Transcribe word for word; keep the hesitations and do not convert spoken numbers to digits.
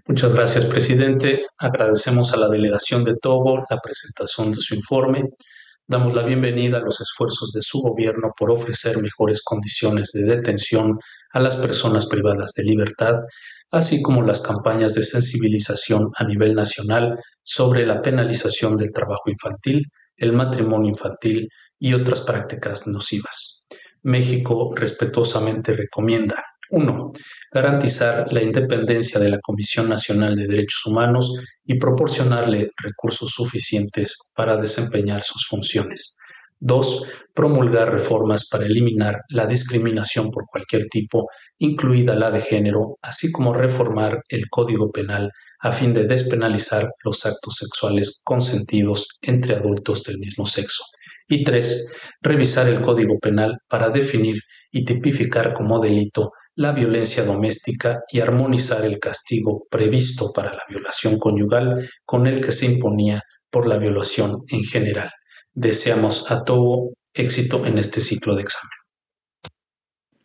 Muchas gracias, presidente. Agradecemos a la delegación de Togo la presentación de su informe. Damos la bienvenida a los esfuerzos de su gobierno por ofrecer mejores condiciones de detención a las personas privadas de libertad, así como las campañas de sensibilización a nivel nacional sobre la penalización del trabajo infantil, el matrimonio infantil y otras prácticas nocivas. México respetuosamente recomienda: uno. Garantizar la independencia de la Comisión Nacional de Derechos Humanos y proporcionarle recursos suficientes para desempeñar sus funciones. Dos. Promulgar reformas para eliminar la discriminación por cualquier tipo, incluida la de género, así como reformar el Código Penal a fin de despenalizar los actos sexuales consentidos entre adultos del mismo sexo. Y tres. Revisar el Código Penal para definir y tipificar como delito la violencia doméstica y armonizar el castigo previsto para la violación conyugal con el que se imponía por la violación en general. Deseamos a Togo éxito en este ciclo de examen.